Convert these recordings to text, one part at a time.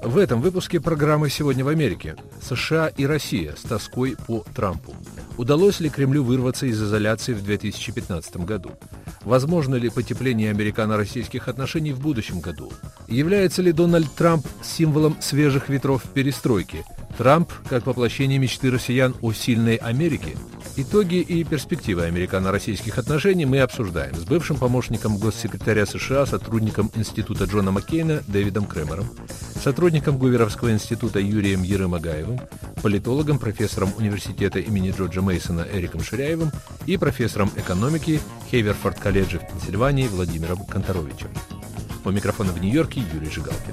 В этом выпуске программы «Сегодня в Америке». США и Россия с тоской по Трампу. Удалось ли Кремлю вырваться из изоляции в 2015 году? Возможно ли потепление американо-российских отношений в будущем году? Является ли Дональд Трамп символом свежих ветров перестройки? Трамп как воплощение мечты россиян о сильной Америке? Итоги и перспективы американо-российских отношений мы обсуждаем с бывшим помощником госсекретаря США, сотрудником Института Джона Маккейна Дэвидом Кремером, сотрудником Гуверовского института Юрием Ерым-Агаевым, политологом, профессором университета имени Джорджа Мейсона Эриком Ширяевым и профессором экономики Хейверфорд-колледжа в Пенсильвании Владимиром Конторовичем. У микрофона в Нью-Йорке Юрий Жигалкин.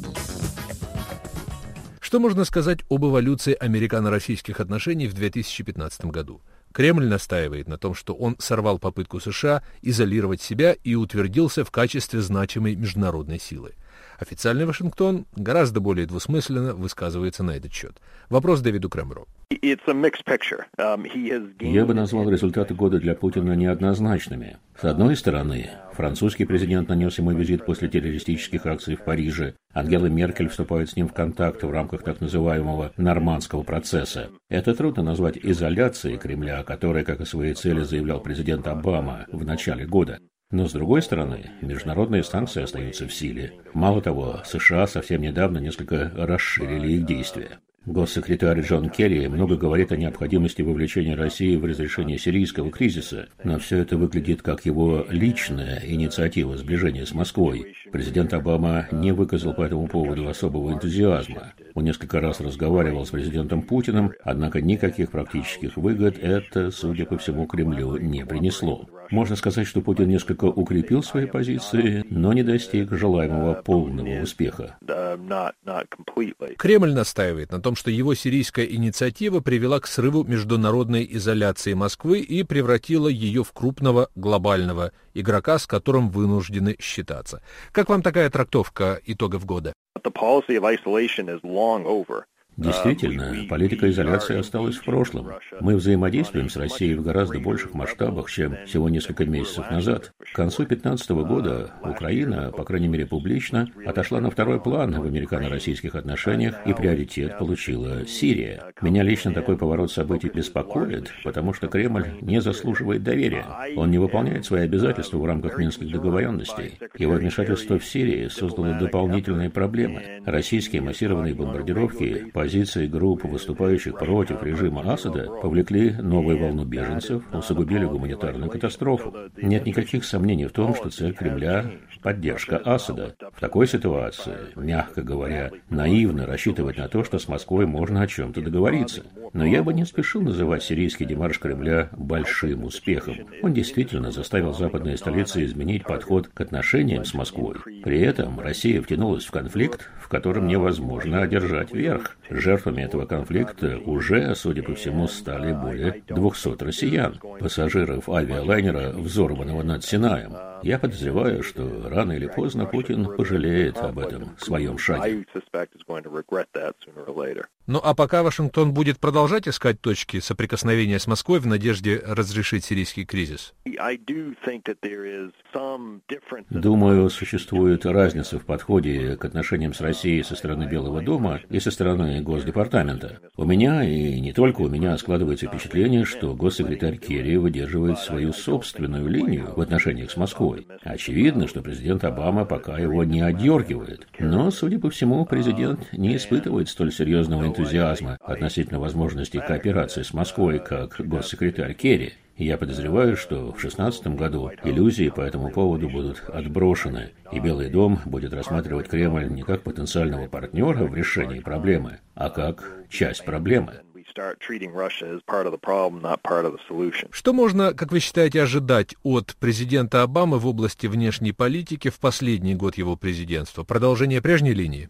Что можно сказать об эволюции американо-российских отношений в 2015 году? Кремль настаивает на том, что он сорвал попытку США изолировать себя и утвердился в качестве значимой международной силы. Официальный Вашингтон гораздо более двусмысленно высказывается на этот счет. Вопрос Дэвиду Кремеру. Я бы назвал результаты года для Путина неоднозначными. С одной стороны, французский президент нанес ему визит после террористических акций в Париже. Ангела Меркель вступает с ним в контакт в рамках так называемого нормандского процесса. Это трудно назвать изоляцией Кремля, которой, как о своей цели заявлял президент Обама в начале года. Но, с другой стороны, международные санкции остаются в силе. Мало того, США совсем недавно несколько расширили их действия. Госсекретарь Джон Керри много говорит о необходимости вовлечения России в разрешение сирийского кризиса, но все это выглядит как его личная инициатива сближения с Москвой. Президент Обама не выказал по этому поводу особого энтузиазма. Он несколько раз разговаривал с президентом Путиным, однако никаких практических выгод это, судя по всему, Кремлю не принесло. Можно сказать, что Путин несколько укрепил свои позиции, но не достиг желаемого полного успеха. Кремль настаивает на том, что его сирийская инициатива привела к срыву международной изоляции Москвы и превратила ее в крупного глобального игрока, с которым вынуждены считаться. Как вам такая трактовка итогов года? Действительно, политика изоляции осталась в прошлом. Мы взаимодействуем с Россией в гораздо больших масштабах, чем всего несколько месяцев назад. К концу 2015 года Украина, по крайней мере публично, отошла на второй план в американо-российских отношениях, и приоритет получила Сирия. Меня лично такой поворот событий беспокоит, потому что Кремль не заслуживает доверия. Он не выполняет свои обязательства в рамках Минских договоренностей. Его вмешательство в Сирии создало дополнительные проблемы. Российские массированные бомбардировки, позиции групп, выступающих против режима Асада, повлекли новую волну беженцев, усугубили гуманитарную катастрофу. Нет никаких сомнений в том, что цель Кремля – поддержка Асада. В такой ситуации, мягко говоря, наивно рассчитывать на то, что с Москвой можно о чем-то договориться. Но я бы не спешил называть сирийский демарш Кремля большим успехом. Он действительно заставил западные столицы изменить подход к отношениям с Москвой. При этом Россия втянулась в конфликт, в котором невозможно одержать верх. Жертвами этого конфликта уже, судя по всему, стали более 200 россиян, пассажиров авиалайнера, взорванного над Синаем. Я подозреваю, что рано или поздно Путин пожалеет об этом своем шаге. Ну а пока Вашингтон будет продолжать искать точки соприкосновения с Москвой в надежде разрешить сирийский кризис? Думаю, существует разница в подходе к отношениям с Россией со стороны Белого дома и со стороны Госдепартамента. У меня, и не только у меня, складывается впечатление, что госсекретарь Керри выдерживает свою собственную линию в отношениях с Москвой. Очевидно, что президент Обама пока его не отдергивает. Но, судя по всему, президент не испытывает столь серьезного энтузиазма относительно возможности кооперации с Москвой, как госсекретарь Керри. Я подозреваю, что в 2016 году иллюзии по этому поводу будут отброшены, и Белый дом будет рассматривать Кремль не как потенциального партнера в решении проблемы, а как часть проблемы. Что можно, как вы считаете, ожидать от президента Обамы в области внешней политики в последний год его президентства? Продолжение прежней линии?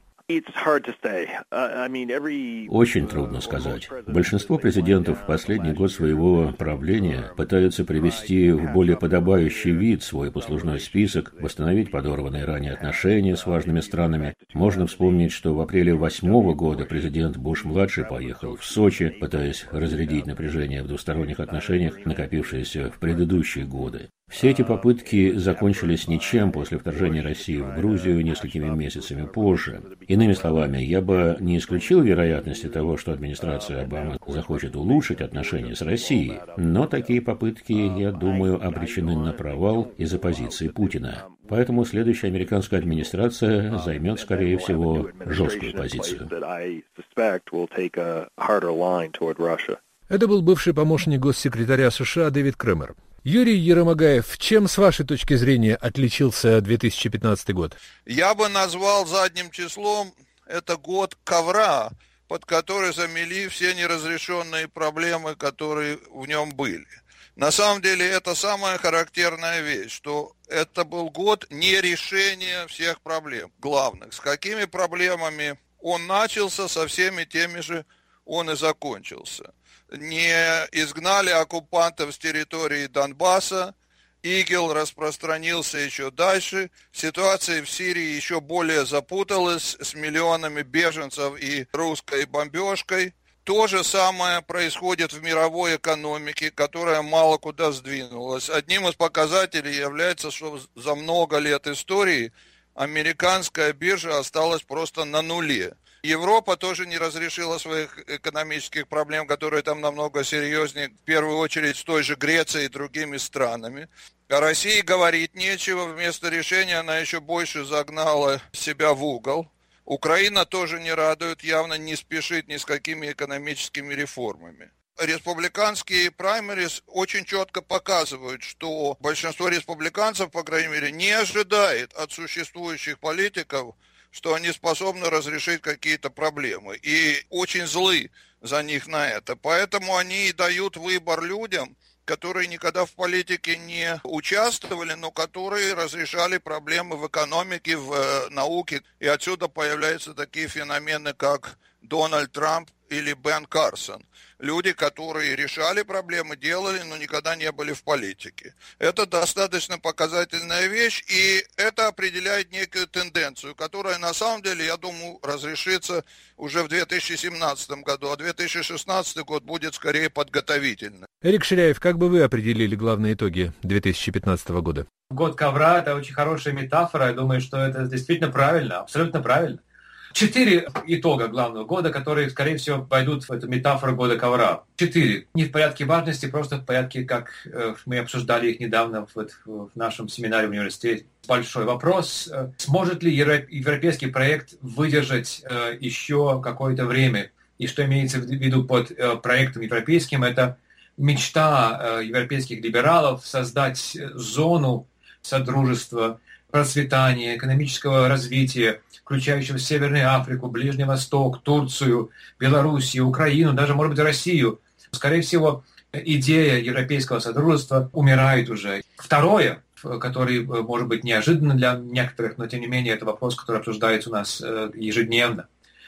Очень трудно сказать. Большинство президентов в последний год своего правления пытаются привести в более подобающий вид свой послужной список, восстановить подорванные ранее отношения с важными странами. Можно вспомнить, что в апреле 2008 года президент Буш-младший поехал в Сочи, пытаясь разрядить напряжение в двусторонних отношениях, накопившееся в предыдущие годы. Все эти попытки закончились ничем после вторжения России в Грузию несколькими месяцами позже. Иными словами, я бы не исключил вероятности того, что администрация Обамы захочет улучшить отношения с Россией, но такие попытки, я думаю, обречены на провал из-за позиции Путина. Поэтому следующая американская администрация займет, скорее всего, жесткую позицию. Это был бывший помощник госсекретаря США Дэвид Кремер. Юрий Еромагаев, чем, с вашей точки зрения, отличился 2015 год? Я бы назвал задним числом это год ковра, под который замели все неразрешенные проблемы, которые в нем были. На самом деле это самая характерная вещь, что это был год нерешения всех проблем главных. С какими проблемами он начался, со всеми теми же он и закончился. Не изгнали оккупантов с территории Донбасса, ИГИЛ распространился еще дальше, ситуация в Сирии еще более запуталась с миллионами беженцев и русской бомбежкой. То же самое происходит в мировой экономике, которая мало куда сдвинулась. Одним из показателей является, что за много лет истории американская биржа осталась просто на нуле. Европа тоже не разрешила своих экономических проблем, которые там намного серьезнее, в первую очередь с той же Грецией и другими странами. О России говорить нечего, вместо решения она еще больше загнала себя в угол. Украина тоже не радует, явно не спешит ни с какими экономическими реформами. Республиканские праймерис очень четко показывают, что большинство республиканцев, по крайней мере, не ожидает от существующих политиков, что они способны разрешить какие-то проблемы. И очень злы за них на это. Поэтому они и дают выбор людям, которые никогда в политике не участвовали, но которые разрешали проблемы в экономике, в науке. И отсюда появляются такие феномены, как Дональд Трамп или Бен Карсон. Люди, которые решали проблемы, делали, но никогда не были в политике. Это достаточно показательная вещь, и это определяет некую тенденцию, которая на самом деле, я думаю, разрешится уже в 2017 году, а 2016 год будет скорее подготовительным. Эрик Ширяев, как бы вы определили главные итоги 2015 года? Год ковра – это очень хорошая метафора. Я думаю, что это действительно правильно, абсолютно правильно. 4 итога главного года, которые, скорее всего, пойдут в эту метафору года ковра. 4. Не в порядке важности, просто в порядке, как мы обсуждали их недавно в нашем семинаре в университете. Большой вопрос, сможет ли европейский проект выдержать еще какое-то время? И что имеется в виду под проектом европейским, это мечта европейских либералов создать зону содружества, процветания, экономического развития, включающего Северную Африку, Ближний Восток, Турцию, Белоруссию, Украину, даже, может быть, Россию. Скорее всего, идея европейского содружества умирает уже. Второе, который, может быть, неожиданно для некоторых, но, тем не менее, это вопрос, который обсуждается у нас ежедневно.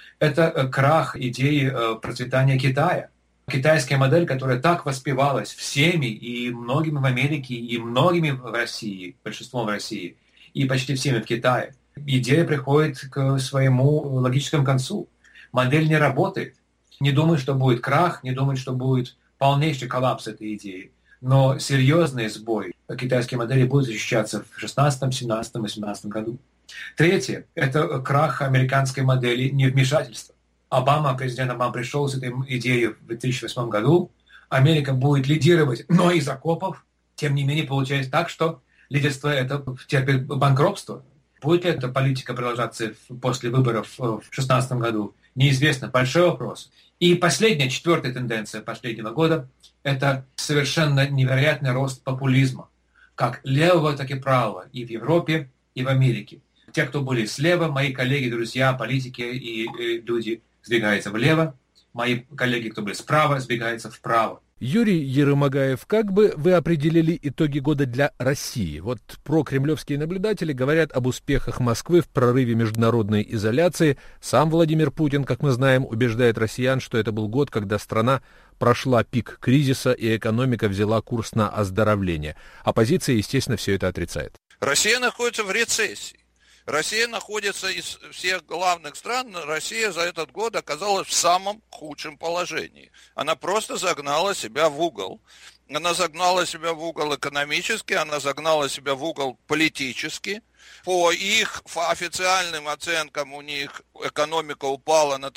Это крах идеи процветания Китая. Китайская модель, которая так воспевалась всеми, и многими в Америке, и многими в России, большинством в России, и почти всеми в Китае. Идея приходит к своему логическому концу. Модель не работает. Не думаю, что будет крах, не думаю, что будет полнейший коллапс этой идеи. Но серьезный сбой китайской модели будет ощущаться в 2016, 2017, 2018 году. Третье – это крах американской модели невмешательства. Президент Обама пришел с этой идеей в 2008 году. Америка будет лидировать, но из окопов. Тем не менее, получается так, что лидерство это терпит банкротство. Будет ли эта политика продолжаться после выборов в 2016 году? Неизвестно. Большой вопрос. И последняя, 4-я тенденция последнего года – это совершенно невероятный рост популизма. Как левого, так и правого. И в Европе, и в Америке. Те, кто были слева, мои коллеги, друзья, политики и люди, сдвигаются влево. Мои коллеги, кто были справа, сдвигаются вправо. Юрий Еромагаев, как бы вы определили итоги года для России? Вот прокремлевские наблюдатели говорят об успехах Москвы в прорыве международной изоляции. Сам Владимир Путин, как мы знаем, убеждает россиян, что это был год, когда страна прошла пик кризиса и экономика взяла курс на оздоровление. Оппозиция, естественно, все это отрицает. Россия находится в рецессии. Россия находится из всех главных стран, Россия за этот год оказалась в самом худшем положении. Она просто загнала себя в угол. Она загнала себя в угол экономически, она загнала себя в угол политически. По их официальным оценкам у них экономика упала на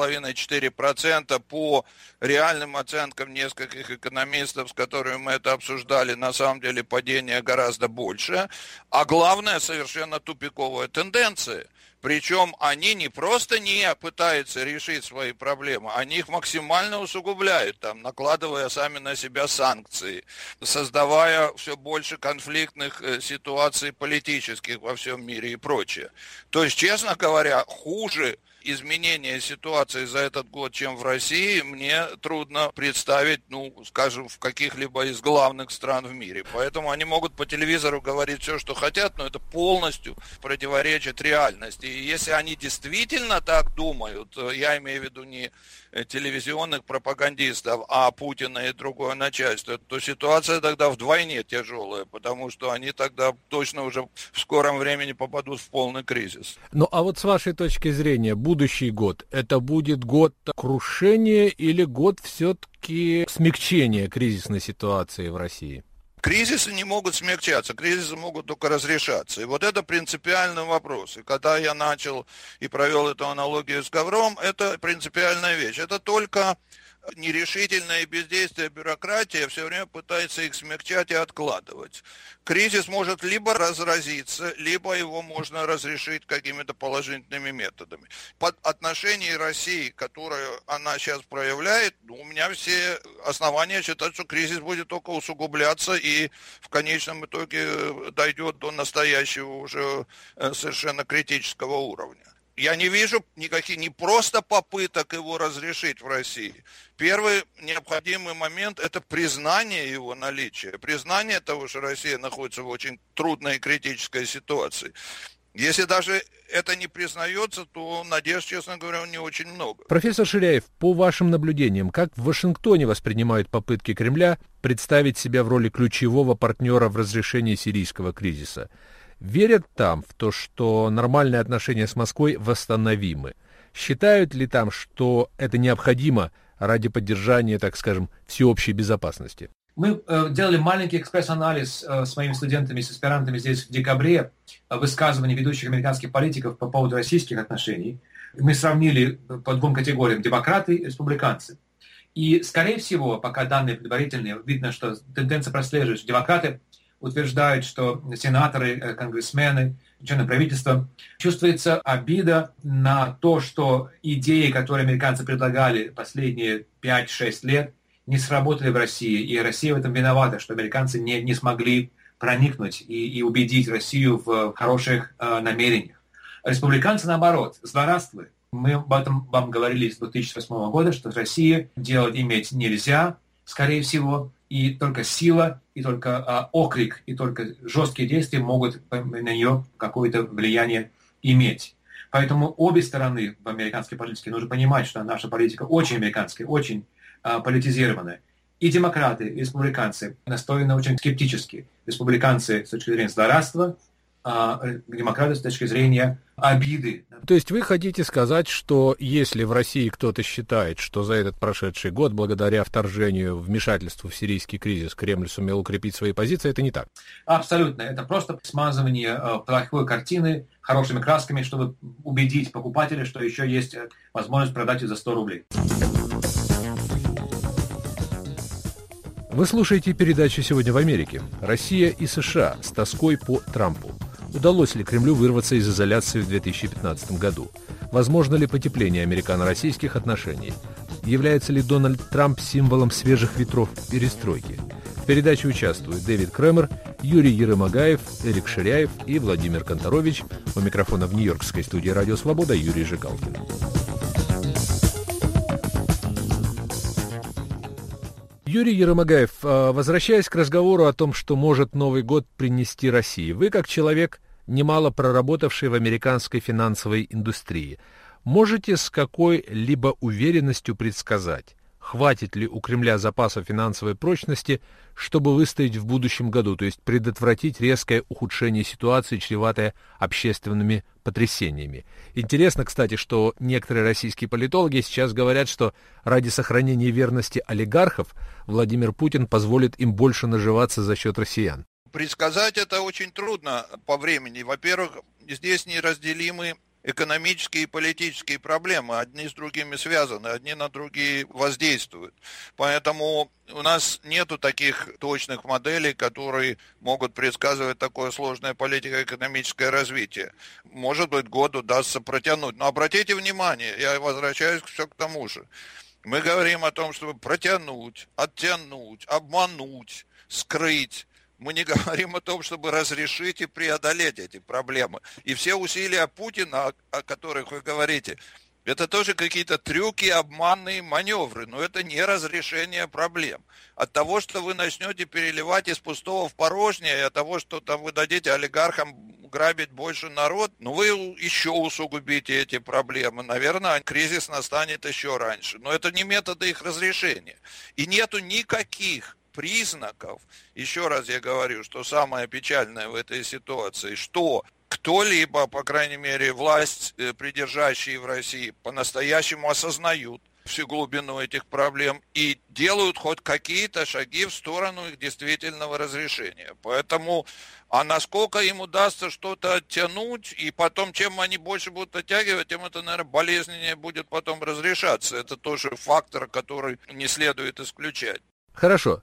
3,5-4%. По реальным оценкам нескольких экономистов, с которыми мы это обсуждали, на самом деле падение гораздо больше. А главное, совершенно тупиковая тенденция. Причем они не просто не пытаются решить свои проблемы, они их максимально усугубляют, там, накладывая сами на себя санкции, создавая все больше конфликтных ситуаций политических во всем мире и прочее. То есть, честно говоря, хуже изменения ситуации за этот год, чем в России, мне трудно представить, скажем, в каких-либо из главных стран в мире. Поэтому они могут по телевизору говорить все, что хотят, но это полностью противоречит реальности. И если они действительно так думают, я имею в виду не телевизионных пропагандистов, а Путина и другое начальство, то ситуация тогда вдвойне тяжелая, потому что они тогда точно уже в скором времени попадут в полный кризис. Ну, а вот с вашей точки зрения, будущий год, это будет год крушения или год все-таки смягчения кризисной ситуации в России? Кризисы не могут смягчаться, кризисы могут только разрешаться. И вот это принципиальный вопрос. И когда я начал и провел эту аналогию с ковром, это принципиальная вещь. Это только нерешительное бездействие бюрократии все время пытается их смягчать и откладывать. Кризис может либо разразиться, либо его можно разрешить какими-то положительными методами. Под отношение России, которое она сейчас проявляет, у меня все основания считать, что кризис будет только усугубляться и в конечном итоге дойдет до настоящего уже совершенно критического уровня. Я не вижу никаких, не просто попыток его разрешить в России. Первый необходимый момент – это признание его наличия, признание того, что Россия находится в очень трудной и критической ситуации. Если даже это не признается, то надежд, честно говоря, не очень много. Профессор Ширяев, по вашим наблюдениям, как в Вашингтоне воспринимают попытки Кремля представить себя в роли ключевого партнера в разрешении сирийского кризиса? Верят там в то, что нормальные отношения с Москвой восстановимы? Считают ли там, что это необходимо ради поддержания, так скажем, всеобщей безопасности? Мы делали маленький экспресс-анализ с моими студентами, с аспирантами здесь в декабре высказываний ведущих американских политиков по поводу российских отношений. Мы сравнили по двум категориям – демократы и республиканцы. И, скорее всего, пока данные предварительные, видно, что тенденция прослеживается. Демократы утверждают, что сенаторы, конгрессмены, члены правительства, чувствуется обида на то, что идеи, которые американцы предлагали последние 5-6 лет, не сработали в России. И Россия в этом виновата, что американцы не смогли проникнуть и убедить Россию в хороших намерениях. Республиканцы, наоборот, злорадствуют. Мы об этом вам говорили с 2008 года, что Россия делать иметь нельзя, скорее всего, и только сила, и только окрик, и только жесткие действия могут на нее какое-то влияние иметь. Поэтому обе стороны в американской политике нужно понимать, что наша политика очень американская, очень политизированная. И демократы, и республиканцы настроены очень скептически. Республиканцы с точки зрения злорадства, а демократы с точки зрения обиды. То есть вы хотите сказать, что если в России кто-то считает, что за этот прошедший год, благодаря вторжению, вмешательству в сирийский кризис, Кремль сумел укрепить свои позиции, это не так? Абсолютно. Это просто смазывание плохой картины хорошими красками, чтобы убедить покупателя, что еще есть возможность продать ее за 100 рублей. Вы слушаете передачу «Сегодня в Америке». Россия и США с тоской по Трампу. Удалось ли Кремлю вырваться из изоляции в 2015 году? Возможно ли потепление американо-российских отношений? Является ли Дональд Трамп символом свежих ветров перестройки? В передаче участвуют Дэвид Кремер, Юрий Ерымагаев, Эрик Ширяев и Владимир Конторович. У микрофона в нью-йоркской студии «Радио Свобода» Юрий Жигалкин. Юрий Ерымагаев, возвращаясь к разговору о том, что может Новый год принести России, вы, как человек, немало проработавший в американской финансовой индустрии, можете с какой-либо уверенностью предсказать, хватит ли у Кремля запаса финансовой прочности, чтобы выстоять в будущем году, то есть предотвратить резкое ухудшение ситуации, чреватое общественными потрясениями. Интересно, кстати, что некоторые российские политологи сейчас говорят, что ради сохранения верности олигархов Владимир Путин позволит им больше наживаться за счет россиян. Предсказать это очень трудно по времени. Во-первых, здесь неразделимы экономические и политические проблемы, одни с другими связаны, одни на другие воздействуют. Поэтому у нас нету таких точных моделей, которые могут предсказывать такое сложное политико-экономическое развитие. Может быть, год удастся протянуть. Но обратите внимание, я возвращаюсь все к тому же. Мы говорим о том, чтобы протянуть, оттянуть, обмануть, скрыть. Мы не говорим о том, чтобы разрешить и преодолеть эти проблемы. И все усилия Путина, о которых вы говорите, это тоже какие-то трюки, обманные маневры, но это не разрешение проблем. От того, что вы начнете переливать из пустого в порожнее, и от того, что там вы дадите олигархам грабить больше народ, вы еще усугубите эти проблемы. Наверное, кризис настанет еще раньше. Но это не методы их разрешения. И нету никаких признаков, еще раз я говорю, что самое печальное в этой ситуации, что кто-либо, по крайней мере, власть, придержащие в России, по-настоящему осознают всю глубину этих проблем и делают хоть какие-то шаги в сторону их действительного разрешения. Поэтому, а насколько им удастся что-то оттянуть, и потом, чем они больше будут оттягивать, тем это, наверное, болезненнее будет потом разрешаться. Это тоже фактор, который не следует исключать. Хорошо.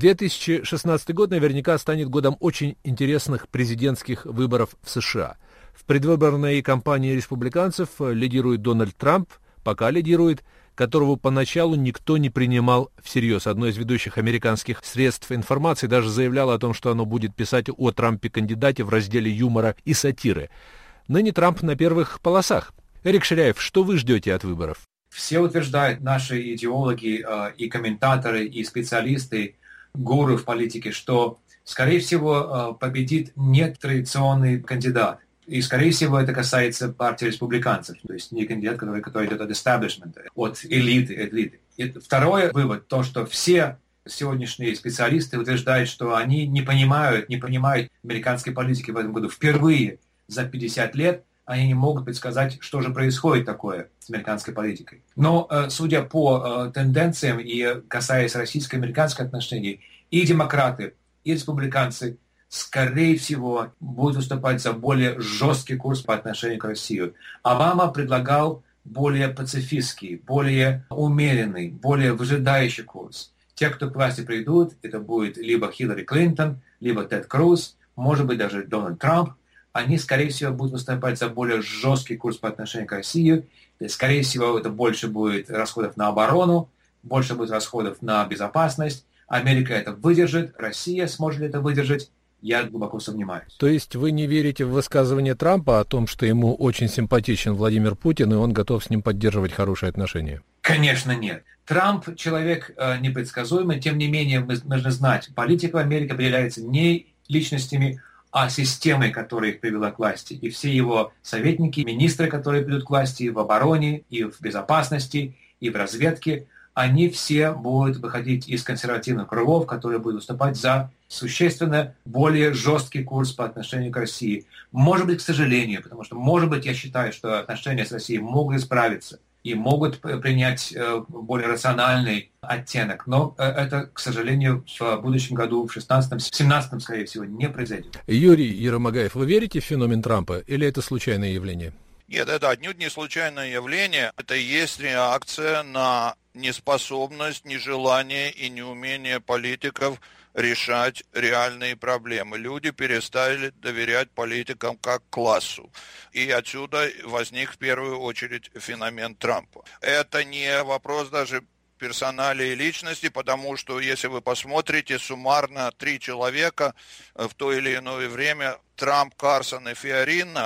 2016 год наверняка станет годом очень интересных президентских выборов в США. В предвыборной кампании республиканцев лидирует Дональд Трамп, пока лидирует, которого поначалу никто не принимал всерьез. Одно из ведущих американских средств информации даже заявляло о том, что оно будет писать о Трампе-кандидате в разделе юмора и сатиры. Ныне Трамп на первых полосах. Эрик Ширяев, что вы ждете от выборов? Все утверждают, наши идеологи и комментаторы, и специалисты, гуру в политике, что, скорее всего, победит нетрадиционный кандидат. И, скорее всего, это касается партии республиканцев. То есть не кандидат, который идет от эстаблишмента, от элиты. И второй вывод, то, что все сегодняшние специалисты утверждают, что они не понимают американской политики в этом году. Впервые за 50 лет они не могут предсказать, что же происходит такое с американской политикой. Но, судя по тенденциям и касаясь российско-американских отношений, и демократы, и республиканцы, скорее всего, будут выступать за более жесткий курс по отношению к России. Обама предлагал более пацифистский, более умеренный, более выжидающий курс. Те, кто к власти придут, это будет либо Хиллари Клинтон, либо Тед Круз, может быть, даже Дональд Трамп. Они, скорее всего, будут выступать за более жесткий курс по отношению к России. И, скорее всего, это больше будет расходов на оборону, больше будет расходов на безопасность. Америка это выдержит, Россия сможет ли это выдержать? Я глубоко сомневаюсь. То есть вы не верите в высказывание Трампа о том, что ему очень симпатичен Владимир Путин, и он готов с ним поддерживать хорошие отношения? Конечно, нет. Трамп человек непредсказуемый, тем не менее мы должны знать, политика в Америке определяется не личностями, а системой, которая их привела к власти. И все его советники, министры, которые придут к власти и в обороне, и в безопасности, и в разведке, они все будут выходить из консервативных кругов, которые будут выступать за существенно более жесткий курс по отношению к России. Может быть, к сожалению, потому что, может быть, я считаю, что отношения с Россией могут исправиться и могут принять более рациональный оттенок. Но это, к сожалению, в будущем году, в 16-17, скорее всего, не произойдет. Юрий Еромагаев, вы верите в феномен Трампа или это случайное явление? Нет, это отнюдь не случайное явление. Это и есть реакция на неспособность, нежелание и неумение политиков решать реальные проблемы. Люди перестали доверять политикам как классу. И отсюда возник в первую очередь феномен Трампа. Это не вопрос даже персоналии и личности, потому что, если вы посмотрите, суммарно 3 человека в то или иное время, Трамп, Карсон и Фиорина,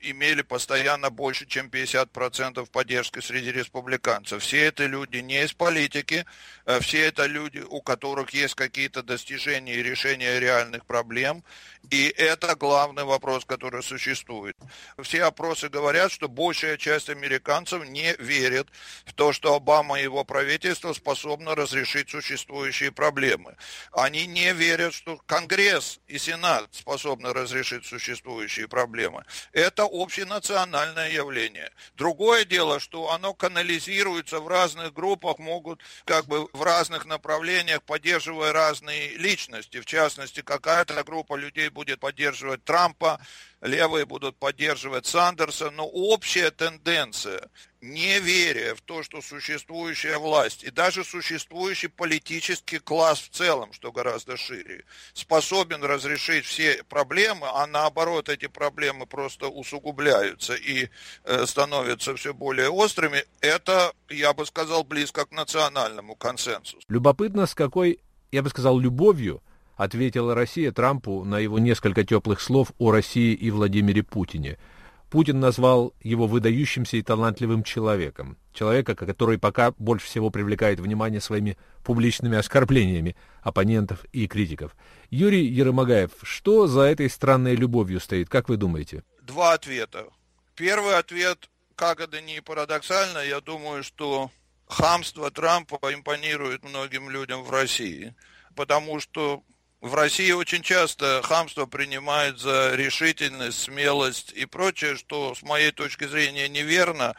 имели постоянно больше, чем 50% поддержки среди республиканцев. Все это люди не из политики, все это люди, у которых есть какие-то достижения и решения реальных проблем. И это главный вопрос, который существует. Все опросы говорят, что большая часть американцев не верит в то, что Обама и его правительство способны разрешить существующие проблемы. Они не верят, что Конгресс и Сенат способны разрешить существующие проблемы. Это общенациональное явление. Другое дело, что оно канализируется в разных группах, могут в разных направлениях, поддерживая разные личности. В частности, какая-то группа людей будет поддерживать Трампа, левые будут поддерживать Сандерса, но общая тенденция, неверие в то, что существующая власть и даже существующий политический класс в целом, что гораздо шире, способен разрешить все проблемы, а наоборот эти проблемы просто усугубляются и становятся все более острыми, это, я бы сказал, близко к национальному консенсусу. Любопытно, с какой, я бы сказал, любовью ответила Россия Трампу на его несколько теплых слов о России и Владимире Путине. Путин назвал его выдающимся и талантливым человеком. Человека, который пока больше всего привлекает внимание своими публичными оскорблениями оппонентов и критиков. Юрий Ермогаев, что за этой странной любовью стоит, как вы думаете? Два ответа. Первый ответ, как это ни парадоксально, я думаю, что хамство Трампа импонирует многим людям в России, потому что в России очень часто хамство принимают за решительность, смелость и прочее, что с моей точки зрения неверно,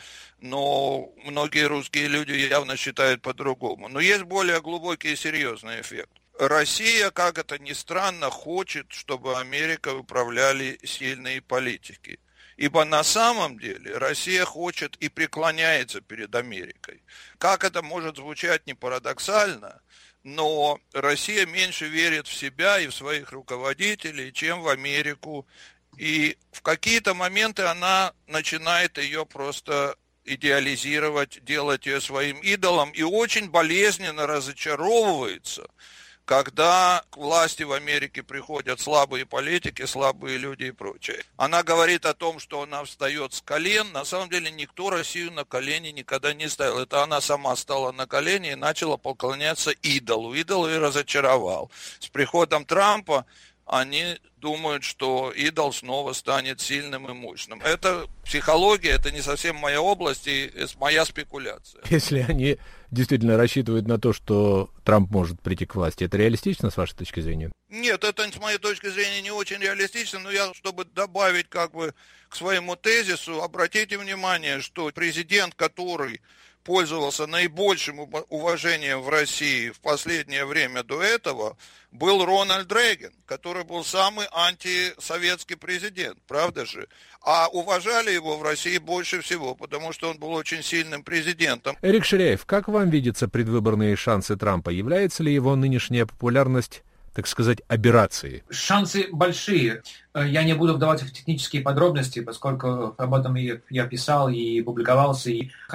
но многие русские люди явно считают по-другому. Но есть более глубокий и серьезный эффект. Россия, как это ни странно, хочет, чтобы Америкой управляли сильные политики. Ибо на самом деле Россия хочет и преклоняется перед Америкой. Как это может звучать не парадоксально, но Россия меньше верит в себя и в своих руководителей, чем в Америку. И в какие-то моменты она начинает ее просто идеализировать, делать ее своим идолом, и очень болезненно разочаровывается, когда к власти в Америке приходят слабые политики, слабые люди и прочее. Она говорит о том, что она встает с колен. На самом деле никто Россию на колени никогда не ставил. Это она сама стала на колени и начала поклоняться идолу. Идол ее разочаровал. С приходом Трампа они думают, что идол снова станет сильным и мощным. Это психология, это не совсем моя область и моя спекуляция. Если они действительно рассчитывают на то, что Трамп может прийти к власти, это реалистично, с вашей точки зрения? Нет, это с моей точки зрения не очень реалистично, но я, чтобы добавить к своему тезису, обратите внимание, что президент, который пользовался наибольшим уважением в России в последнее время до этого, был Рональд Рейган, который был самый антисоветский президент, правда же? А уважали его в России больше всего, потому что он был очень сильным президентом. Эрик Ширяев, как вам видятся предвыборные шансы Трампа? Является ли его нынешняя популярность, так сказать, аберрацией? Шансы большие. Я не буду вдаваться в технические подробности, поскольку об этом я писал и публиковался.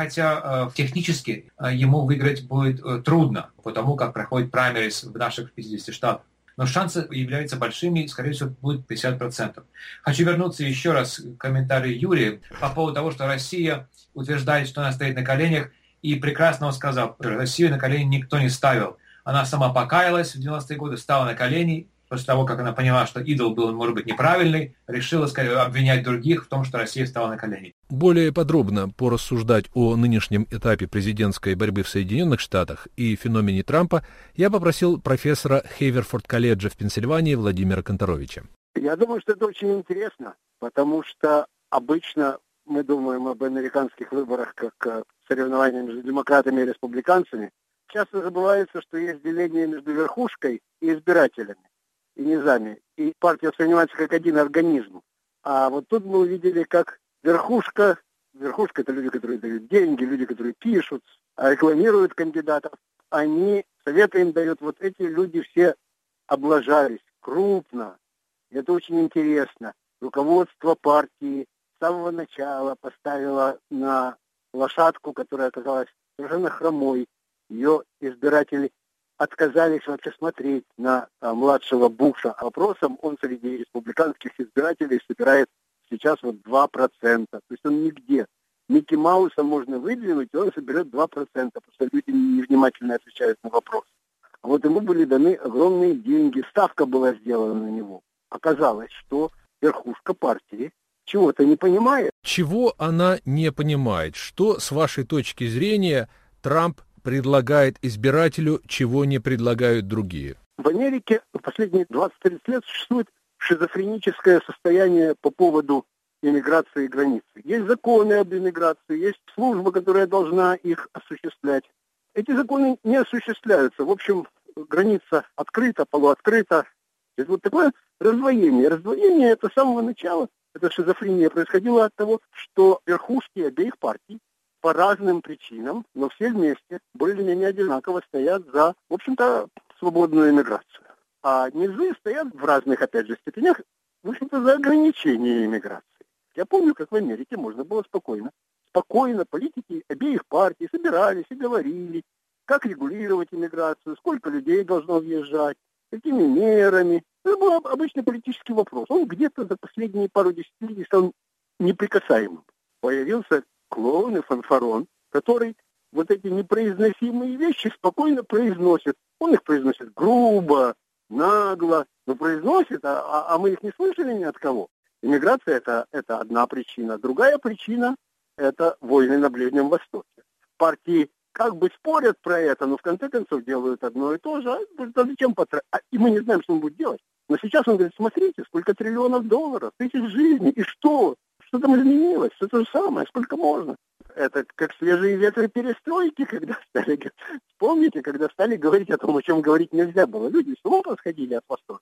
Хотя технически ему выиграть будет трудно, потому как проходит праймериз в наших 50 штатах. Но шансы являются большими, скорее всего, будет 50%. Хочу вернуться еще раз к комментарию Юрия по поводу того, что Россия утверждает, что она стоит на коленях, и прекрасно он сказал, что Россию на колени никто не ставил. Она сама покаялась в 90-е годы, встала на колени, после того, как она поняла, что идол был, может быть, неправильный, решила, скорее, обвинять других в том, что Россия стала на колени. Более подробно порассуждать о нынешнем этапе президентской борьбы в Соединенных Штатах и феномене Трампа я попросил профессора Хейверфорд-колледжа в Пенсильвании Владимира Конторовича. Я думаю, что это очень интересно, потому что обычно мы думаем об американских выборах как соревновании между демократами и республиканцами. Часто забывается, что есть деление между верхушкой и избирателями, и низами. И партия воспринимается как один организм. А вот тут мы увидели, как верхушка это люди, которые дают деньги, люди, которые пишут, рекламируют кандидатов, советы им дают. Вот эти люди все облажались крупно. Это очень интересно. Руководство партии с самого начала поставило на лошадку, которая оказалась совершенно хромой. Ее избиратели отказались вообще смотреть на младшего Буша. Вопросом он среди республиканских избирателей собирает сейчас вот 2%. То есть он нигде. Микки Мауса можно выдвинуть, и он соберет 2%, потому что люди невнимательно отвечают на вопрос. А вот ему были даны огромные деньги, ставка была сделана на него. Оказалось, что верхушка партии чего-то не понимает. Чего она не понимает? Что, с вашей точки зрения, Трамп предлагает избирателю, чего не предлагают другие? В Америке в последние 20-30 лет существует шизофреническое состояние по поводу иммиграции и границы. Есть законы об иммиграции, есть служба, которая должна их осуществлять. Эти законы не осуществляются. В общем, граница открыта, полуоткрыта. Это вот такое раздвоение. Раздвоение это с самого начала, эта шизофрения происходила от того, что верхушки обеих партий по разным причинам, но все вместе более-менее одинаково стоят за, в общем-то, свободную иммиграцию. А низы стоят в разных, опять же, степенях, в общем-то, за ограничение иммиграции. Я помню, как в Америке можно было спокойно политики обеих партий собирались и говорили, как регулировать иммиграцию, сколько людей должно въезжать, какими мерами. Это был обычный политический вопрос. Он где-то за последние пару десятилетий стал неприкасаемым. Появился клоун и фанфарон, который вот эти непроизносимые вещи спокойно произносит. Он их произносит грубо, нагло, но произносит, а мы их не слышали ни от кого. Иммиграция это одна причина. Другая причина – это войны на Ближнем Востоке. Партии как бы спорят про это, но в конце концов делают одно и то же. А зачем и мы не знаем, что он будет делать. Но сейчас он говорит, смотрите, сколько триллионов долларов, тысяч жизней, и что? Что там изменилось? Все то же самое, сколько можно? Это как свежие ветры перестройки, когда стали... Помните, когда стали говорить о том, о чем говорить нельзя было? Люди с ума посходили от восторга.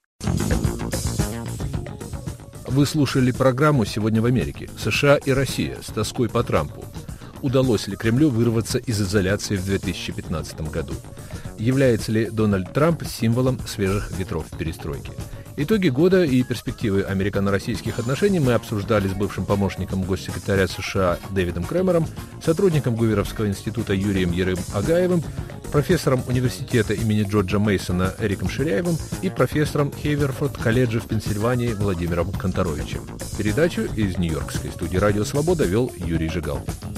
Вы слушали программу «Сегодня в Америке». США и Россия с тоской по Трампу. Удалось ли Кремлю вырваться из изоляции в 2015 году? Является ли Дональд Трамп символом свежих ветров перестройки? Итоги года и перспективы американо-российских отношений мы обсуждали с бывшим помощником госсекретаря США Дэвидом Кремером, сотрудником Гуверовского института Юрием Ерым-Агаевым, профессором университета имени Джорджа Мейсона Эриком Ширяевым и профессором Хейверфорд-колледжа в Пенсильвании Владимиром Конторовичем. Передачу из Нью-Йоркской студии «Радио Свобода» вел Юрий Жигал.